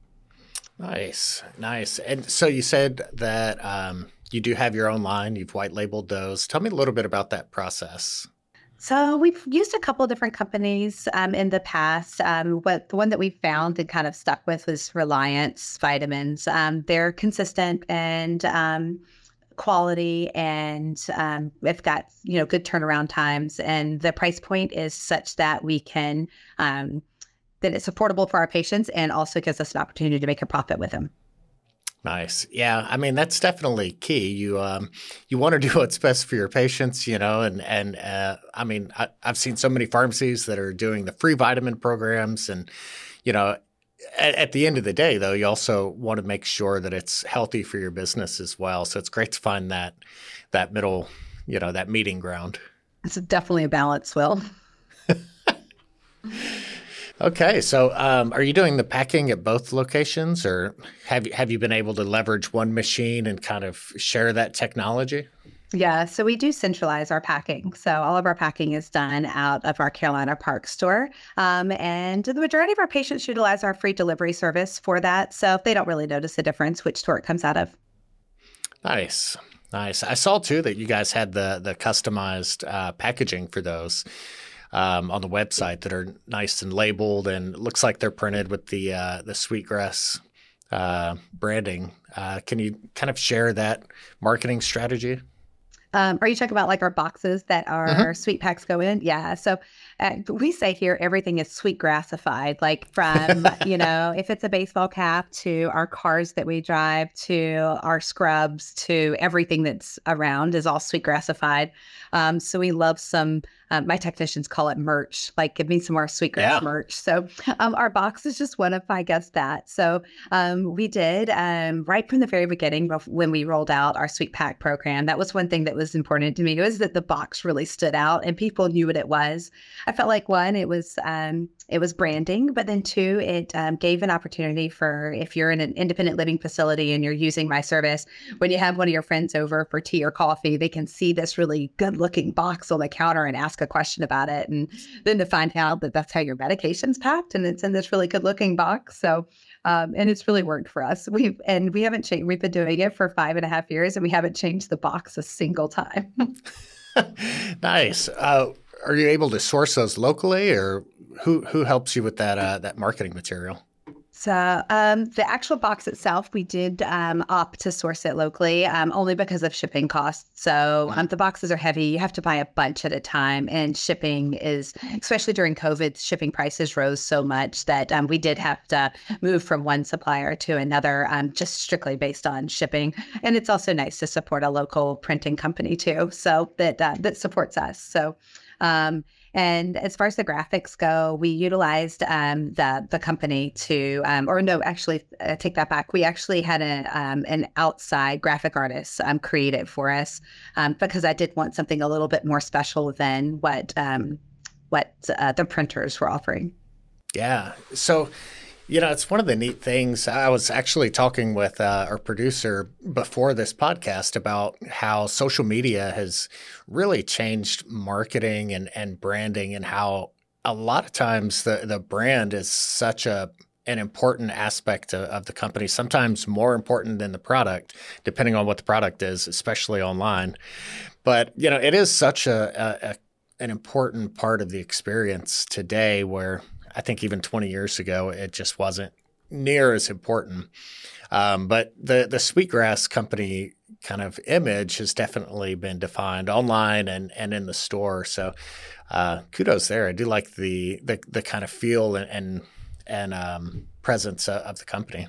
Nice. Nice. And so you said that um, you do have your own line. You've white labeled those. Tell me a little bit about that process. So we've used a couple of different companies um, in the past. Um, but the one that we found and kind of stuck with was Reliance Vitamins. Um, they're consistent and um, quality, and um, they've got, you know, good turnaround times. And the price point is such that we can um, that it's affordable for our patients and also gives us an opportunity to make a profit with them. Nice. Yeah. I mean, that's definitely key. You um, you want to do what's best for your patients, you know, and, and uh, I mean, I, I've seen so many pharmacies that are doing the free vitamin programs. And, you know, at, at the end of the day, though, you also want to make sure that it's healthy for your business as well. So it's great to find that that middle, you know, that meeting ground. It's definitely a balance, Will. Okay, so um, are you doing the packing at both locations, or have you, have you been able to leverage one machine and kind of share that technology? Yeah, so we do centralize our packing. So all of our packing is done out of our Carolina Park store. Um, and the majority of our patients utilize our free delivery service for that. So they don't really notice the difference which store it comes out of. Nice, nice. I saw, too, that you guys had the, the customized uh, packaging for those. Um, on the website that are nice and labeled, and it looks like they're printed with the uh, the Sweetgrass uh, branding. Uh, can you kind of share that marketing strategy? Um, are you talking about like our boxes that our mm-hmm. sweet packs go in? Yeah. So uh, we say here everything is Sweetgrassified, like from, you know, if it's a baseball cap to our cars that we drive to our scrubs to everything that's around is all Sweetgrassified. Um, so we love some, um, my technicians call it merch, like give me some more Sweetgrass yeah. merch. So um, our box is just one of, I guess, that. So um, we did um, right from the very beginning when we rolled out our Sweet Pack program, that was one thing that was important to me, was that the box really stood out and people knew what it was. I felt like, one, it was um, it was branding, but then two, it um, gave an opportunity for, if you're in an independent living facility and you're using my service, when you have one of your friends over for tea or coffee, they can see this really good looking box on the counter and ask a question about it. And then to find out that that's how your medication's packed and it's in this really good looking box. So, um, and it's really worked for us. We've, and we haven't changed, we've been doing it for five and a half years and we haven't changed the box a single time. Nice. Uh, are you able to source those locally, or who who helps you with that uh, that marketing material? So um, the actual box itself, we did um, opt to source it locally, um, only because of shipping costs. So um, the boxes are heavy. You have to buy a bunch at a time. And shipping is, especially during COVID, shipping prices rose so much that um, we did have to move from one supplier to another, um, just strictly based on shipping. And it's also nice to support a local printing company too, so that uh, that supports us. So um, And as far as the graphics go, we utilized um, the the company to, um, or no, actually, uh, take that back. We actually had a um, an outside graphic artist um, create it for us um, because I did want something a little bit more special than what um, what uh, the printers were offering. Yeah. So, you know, it's one of the neat things. I was actually talking with uh, our producer before this podcast about how social media has really changed marketing and, and branding, and how a lot of times the, the brand is such a an important aspect of, of the company, sometimes more important than the product, depending on what the product is, especially online. But, you know, it is such a, a, a an important part of the experience today, where I think even twenty years ago, it just wasn't near as important. Um, but the, the Sweetgrass Company kind of image has definitely been defined online and, and in the store. So uh, kudos there. I do like the the, the kind of feel and and, and um, presence of the company.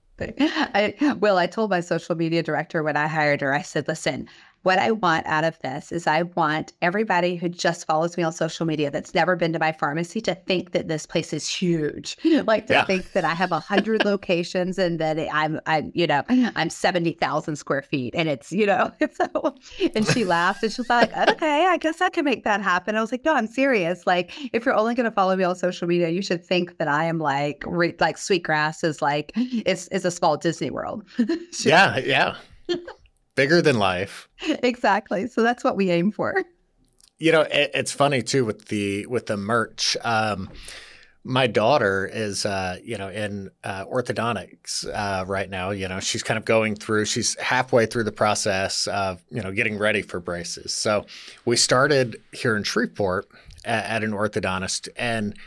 I, well, I told my social media director when I hired her, I said, listen, what I want out of this is I want everybody who just follows me on social media that's never been to my pharmacy to think that this place is huge. Like to yeah. think that I have a hundred locations and that I'm, I, you know, I'm seventy thousand square feet and it's, you know, so, and she laughed and she was like, okay, I guess I can make that happen. I was like, no, I'm serious. Like, if you're only going to follow me on social media, you should think that I am like, re- like Sweetgrass is like, it's, it's a small Disney World. yeah. Yeah. Bigger than life. Exactly. So that's what we aim for. You know, it, it's funny too with the with the merch. Um, my daughter is, uh, you know, in uh, orthodontics uh, right now. You know, she's kind of going through. She's halfway through the process of, you know, getting ready for braces. So we started here in Shreveport at, at an orthodontist, and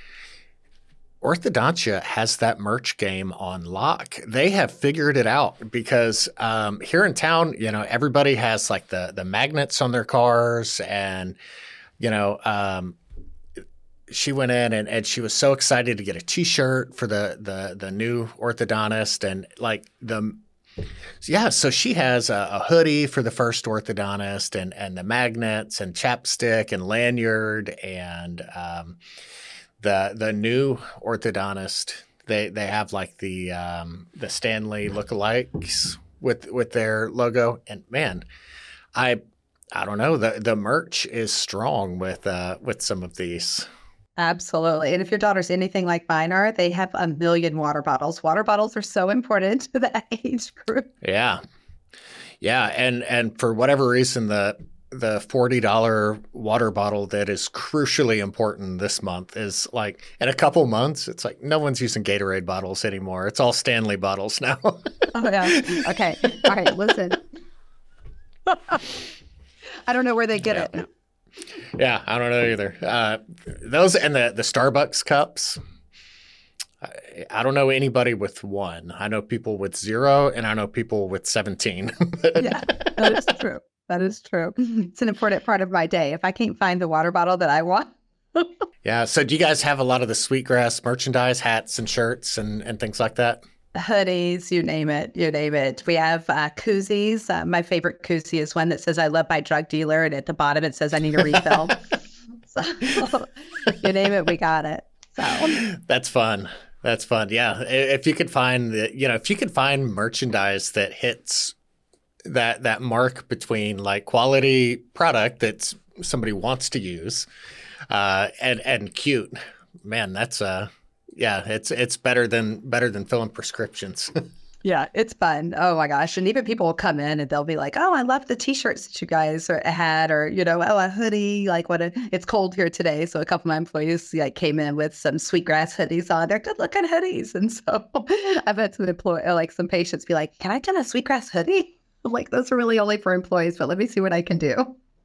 Orthodontia has that merch game on lock. They have figured it out because um, here in town, you know, everybody has like the the magnets on their cars, and you know, um, she went in and, and she was so excited to get a T-shirt for the the the new orthodontist, and like the yeah, so she has a, a hoodie for the first orthodontist, and and the magnets and chapstick and lanyard and um, The the new orthodontist, they they have like the um, the Stanley lookalikes with with their logo, and man, I I don't know, the the merch is strong with uh, with some of these. Absolutely, and if your daughter's anything like mine are, they have a million water bottles. Water bottles are so important to that age group. Yeah, yeah, and and for whatever reason, the the forty dollars water bottle that is crucially important this month is like, in a couple months, it's like no one's using Gatorade bottles anymore. It's all Stanley bottles now. Oh, yeah. Okay. All right. Listen. I don't know where they get yeah. it. Yeah, I don't know either. Uh, those and the, the Starbucks cups. I, I don't know anybody with one. I know people with zero, and I know people with seventeen. Yeah, that is true. That is true. It's an important part of my day. If I can't find the water bottle that I want. Yeah. So do you guys have a lot of the Sweetgrass merchandise, hats and shirts and, and things like that? Hoodies, you name it, you name it. We have uh, koozies. Uh, my favorite koozie is one that says, I love my drug dealer. And at the bottom, it says, I need a refill. So you name it, we got it. So that's fun. That's fun. Yeah. If you could find the, you know, if you could find merchandise that hits that that mark between like quality product that somebody wants to use uh, and and cute, man, that's uh yeah, it's it's better than better than filling prescriptions. Yeah, it's fun. Oh my gosh. And even people will come in and they'll be like, oh, I love the t-shirts that you guys are, had, or, you know, oh, a hoodie, like what a, it's cold here today. So a couple of my employees like came in with some Sweetgrass hoodies on. They're good looking hoodies. And so I've had some employ like some patients be like, can I get a Sweetgrass hoodie? I'm like, those are really only for employees, but let me see what I can do.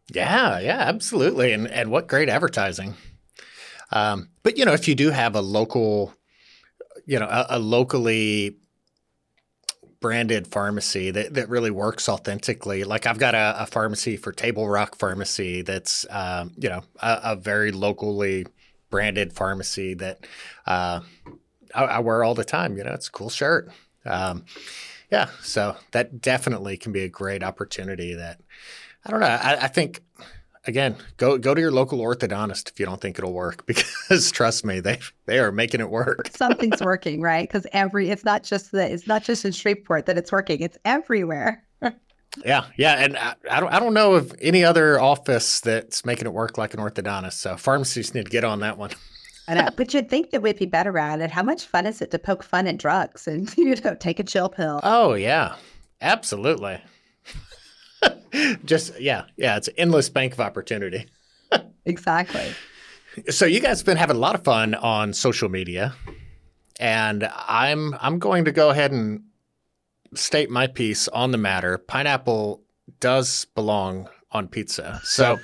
Yeah, yeah, absolutely. And and what great advertising. Um, but you know, if you do have a local, you know, a, a locally branded pharmacy that, that really works authentically. Like I've got a, a pharmacy for Table Rock Pharmacy that's, um, you know, a, a very locally branded pharmacy that uh, I, I wear all the time. You know, it's a cool shirt. Um, yeah, so that definitely can be a great opportunity that, I don't know, I, I think – Again, go go to your local orthodontist if you don't think it'll work, because trust me, they they are making it work. Something's working, right? Because every it's not just that it's not just in Shreveport that it's working; it's everywhere. Yeah, yeah, and I, I don't I don't know of any other office that's making it work like an orthodontist. So pharmacists need to get on that one. I know, but you'd think that we'd be better at it. How much fun is it to poke fun at drugs and you know take a chill pill? Oh yeah, absolutely. Just, yeah, yeah, it's an endless bank of opportunity. Exactly. So you guys have been having a lot of fun on social media, and I'm I'm going to go ahead and state my piece on the matter. Pineapple does belong on pizza. So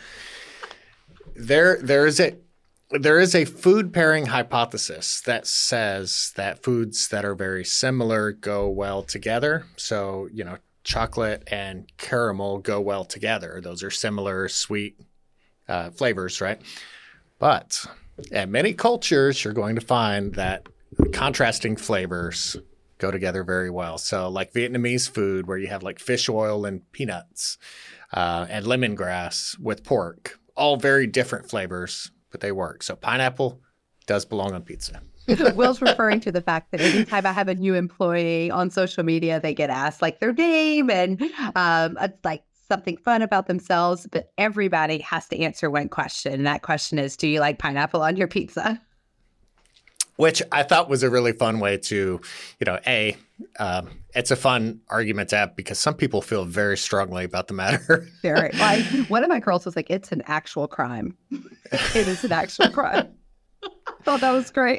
there there is a there is a food pairing hypothesis that says that foods that are very similar go well together. So, you know, chocolate and caramel go well together. Those are similar sweet uh, flavors, right? But in many cultures, you're going to find that contrasting flavors go together very well. So like Vietnamese food where you have like fish oil and peanuts uh, and lemongrass with pork, all very different flavors, but they work. So pineapple does belong on pizza. Will's referring to the fact that anytime I have a new employee on social media, they get asked like their name and um, it's like something fun about themselves, but everybody has to answer one question. And that question is, do you like pineapple on your pizza? Which I thought was a really fun way to, you know, A, um, it's a fun argument to have because some people feel very strongly about the matter. Very. Like, one of my girls was like, it's an actual crime. It is an actual crime. I thought that was great.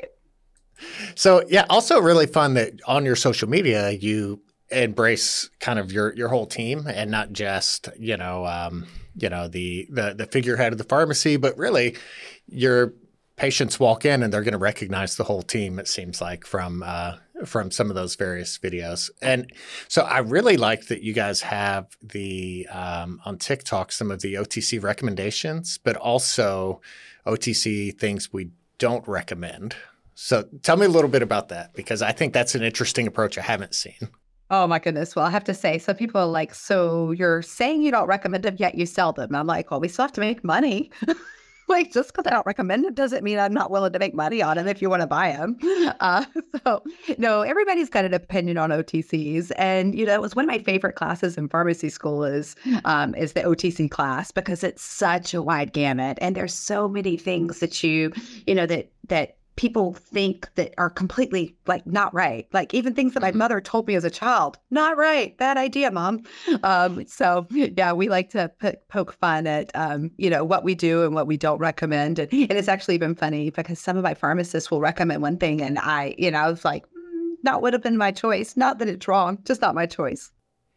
So, yeah, also really fun that on your social media, you embrace kind of your, your whole team and not just, you know, um, you know, the, the, the figurehead of the pharmacy, but really your patients walk in and they're going to recognize the whole team, it seems like, from uh, from some of those various videos. And so I really like that you guys have the um, on TikTok, some of the O T C recommendations, but also O T C things we don't recommend. So tell me a little bit about that, because I think that's an interesting approach I haven't seen. Oh my goodness. Well, I have to say, some people are like, so you're saying you don't recommend them, yet you sell them. I'm like, well, we still have to make money. Like, just because I don't recommend them doesn't mean I'm not willing to make money on them if you want to buy them. Uh, so, no, everybody's got an opinion on O T Cs. And, you know, it was one of my favorite classes in pharmacy school is, um, is the O T C class, because it's such a wide gamut. And there's so many things that you, you know, that, that, people think that are completely like not right. Like even things that my mother told me as a child, not right, bad idea, mom. Um, so yeah, we like to p- poke fun at, um, you know, what we do and what we don't recommend. And, and it's actually been funny because some of my pharmacists will recommend one thing and I, you know, I was like, mm, that would have been my choice. Not that it's wrong, just not my choice.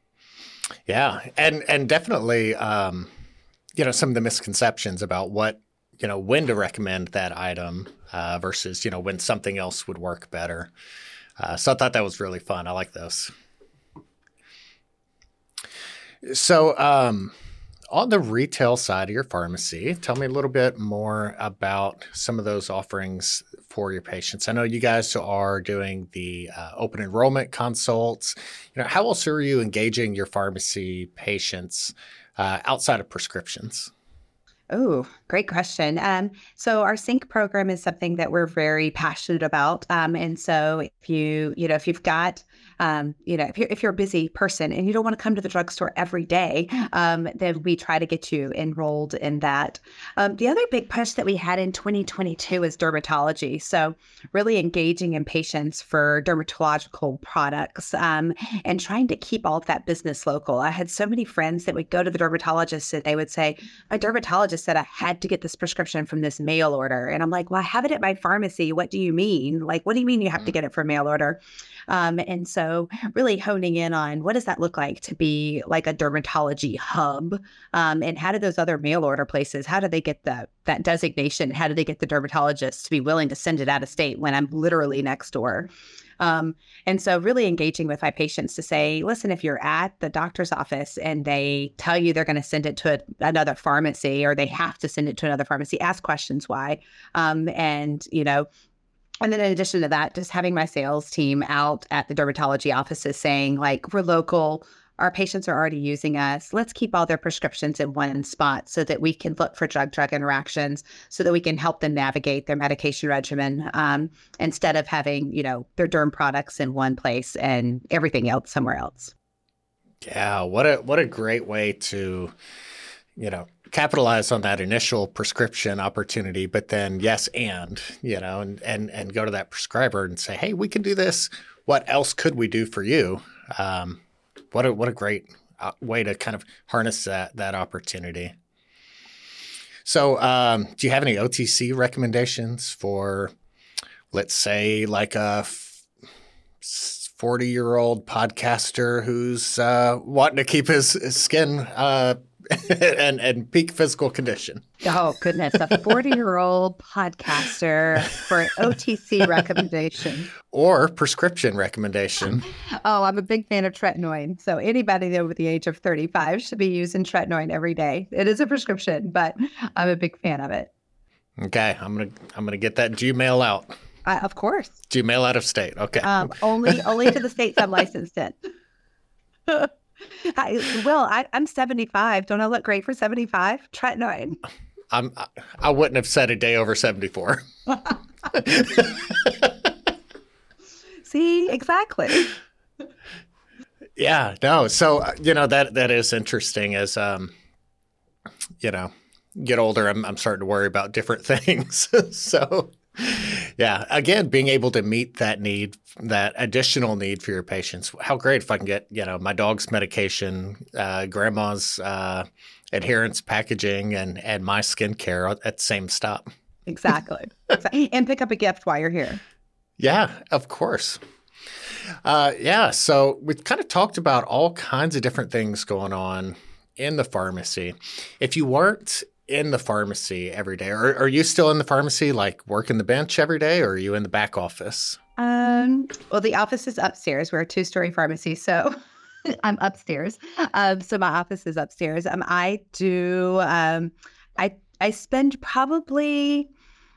Yeah. And, and definitely, um, you know, some of the misconceptions about what, you know, when to recommend that item uh, versus, you know, when something else would work better. Uh, so I thought that was really fun. I like those. So um, on the retail side of your pharmacy, tell me a little bit more about some of those offerings for your patients. I know you guys are doing the uh, open enrollment consults. You know, how else are you engaging your pharmacy patients uh, outside of prescriptions? Oh, great question. Um, so our sync program is something that we're very passionate about. Um, and so if you, you know, if you've got, um, you know, if you're, if you're a busy person and you don't want to come to the drugstore every day, um, then we try to get you enrolled in that. Um, the other big push that we had in twenty twenty-two is dermatology. So really engaging in patients for dermatological products, um, and trying to keep all of that business local. I had so many friends that would go to the dermatologist and they would say, my dermatologist pharmacist said I had to get this prescription from this mail order. And I'm like, well, I have it at my pharmacy. What do you mean? Like, what do you mean you have to get it for mail order? Um, and so really honing in on what does that look like to be like a dermatology hub? Um, and how do those other mail order places, how do they get the, that designation? How do they get the dermatologists to be willing to send it out of state when I'm literally next door? Um, and so really engaging with my patients to say, listen, if you're at the doctor's office and they tell you they're going to send it to a, another pharmacy, or they have to send it to another pharmacy, ask questions why. Um, and, you know, and then in addition to that, just having my sales team out at the dermatology offices saying, like, we're local, our patients are already using us. Let's keep all their prescriptions in one spot so that we can look for drug-drug interactions, so that we can help them navigate their medication regimen, um, instead of having, you know, their derm products in one place and everything else somewhere else. Yeah, what a what a great way to, you know, capitalize on that initial prescription opportunity, but then yes, and, you know, and and and go to that prescriber and say, hey, we can do this. What else could we do for you? Um, What a what a great uh, way to kind of harness that that opportunity. So, um, do you have any O T C recommendations for, let's say, like a forty-year-old podcaster who's uh, wanting to keep his, his skin uh, and and peak physical condition? Oh, goodness. A forty-year-old podcaster for an O T C recommendation. Or prescription recommendation. Oh, I'm a big fan of tretinoin. So anybody over the age of thirty-five should be using tretinoin every day. It is a prescription, but I'm a big fan of it. Okay, I'm gonna I'm gonna get that. Do you mail out? Uh, of course. Do you mail out of state? Okay. Um, only only to the states I'm licensed in. I, Will, I, I'm seventy-five. Don't I look great for seventy-five? Tretinoin. I'm I wouldn't have said a day over seventy-four. See, exactly. Yeah, no. So, you know, that that is interesting as, um, you know, get older, I'm, I'm starting to worry about different things. So, yeah, again, being able to meet that need, that additional need for your patients. How great if I can get, you know, my dog's medication, uh, grandma's uh, adherence packaging, and, and my skincare at the same stop. Exactly. And pick up a gift while you're here. Yeah, of course. Uh, yeah, so we've kind of talked about all kinds of different things going on in the pharmacy. If you weren't in the pharmacy every day, or are you still in the pharmacy, like working the bench every day, or are you in the back office? Um, well, the office is upstairs. We're a two-story pharmacy, so I'm upstairs. Um, so my office is upstairs. Um, I do. Um, I I spend probably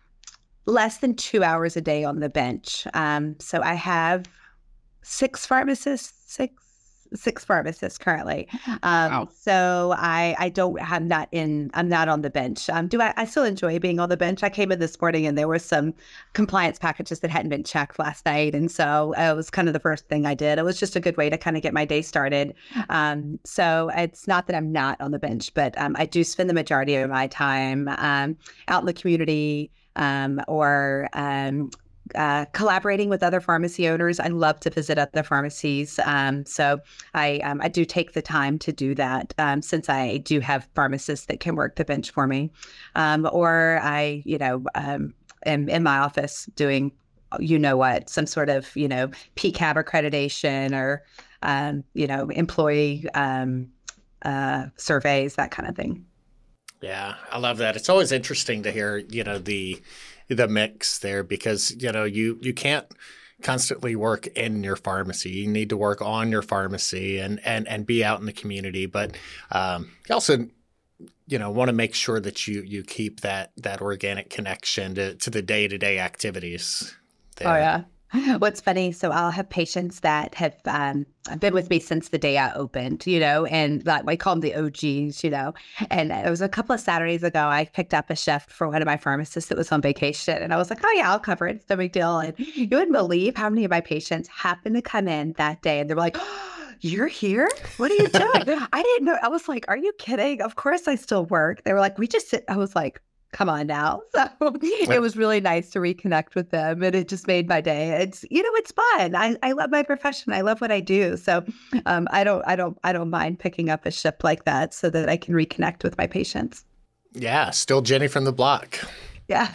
less than two hours a day on the bench. Um, so I have six pharmacists, six six pharmacists currently. Um, wow. So I I don't I'm not in I'm not on the bench. Um, do I? I still enjoy being on the bench. I came in this morning and there were some compliance packages that hadn't been checked last night, and so it was kind of the first thing I did. It was just a good way to kind of get my day started. Um, so it's not that I'm not on the bench, but um, I do spend the majority of my time um, out in the community. Um, or um, uh, collaborating with other pharmacy owners. I love to visit other pharmacies. Um, so I um, I do take the time to do that um, since I do have pharmacists that can work the bench for me. Um, or I, you know, um, am in my office doing, you know what, some sort of, you know, P C A B accreditation or, um, you know, employee um, uh, surveys, that kind of thing. Yeah, I love that. It's always interesting to hear, you know, the the mix there, because, you know, you you can't constantly work in your pharmacy. You need to work on your pharmacy and and and be out in the community. But um, you also, you know, want to make sure that you you keep that that organic connection to, to the day-to-day activities there. Oh, yeah. What's funny, so I'll have patients that have um, been with me since the day I opened, you know, and like we call them the O Gs, you know. And it was a couple of Saturdays ago, I picked up a shift for one of my pharmacists that was on vacation. And I was like, oh, yeah, I'll cover it. It's no big deal. And you wouldn't believe how many of my patients happened to come in that day. And they were like, oh, you're here? What are you doing? I didn't know. I was like, are you kidding? Of course I still work. They were like, we just sit. I was like, come on now. So it was really nice to reconnect with them, and it just made my day. It's, you know, it's fun. I, I love my profession. I love what I do. So um, I don't, I don't, I don't mind picking up a shift like that so that I can reconnect with my patients. Yeah, still Jenny from the block. Yeah.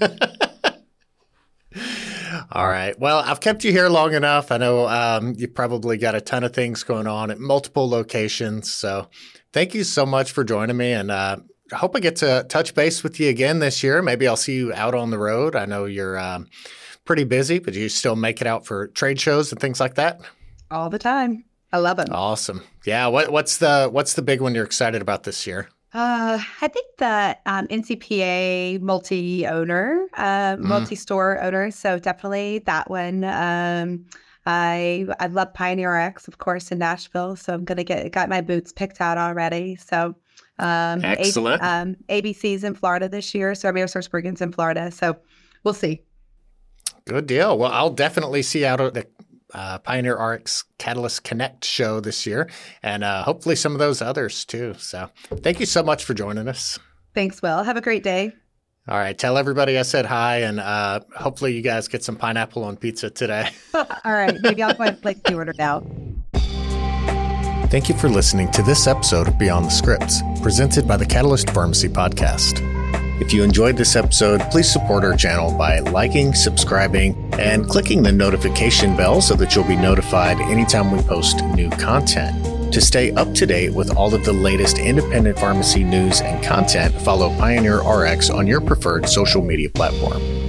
All right. Well, I've kept you here long enough. I know um, you probably got a ton of things going on at multiple locations. So thank you so much for joining me. And uh, I hope I get to touch base with you again this year. Maybe I'll see you out on the road. I know you're um, pretty busy, but you still make it out for trade shows and things like that? All the time. I love them. Awesome. Yeah. What, what's the what's the big one you're excited about this year? Uh, I think the um, N C P A multi-owner, uh, mm. multi-store owner. So definitely that one. Um, I I love Pioneer R X, of course, in Nashville. So I'm gonna get got my boots picked out already. So um, excellent. A, um, A B C's in Florida this year. So AmerisourceBergen's in Florida. So we'll see. Good deal. Well, I'll definitely see you out at the Uh, Pioneer R X Catalyst Connect show this year, and uh, hopefully some of those others too. So thank you so much for joining us. Thanks, Will. Have a great day. All right. Tell everybody I said hi, and uh, hopefully you guys get some pineapple on pizza today. All right. Maybe I'll go and place the order now. Thank you for listening to this episode of Beyond the Scripts, presented by the Catalyst Pharmacy Podcast. If you enjoyed this episode, please support our channel by liking, subscribing, and clicking the notification bell so that you'll be notified anytime we post new content. To stay up to date with all of the latest independent pharmacy news and content, follow Pioneer R X on your preferred social media platform.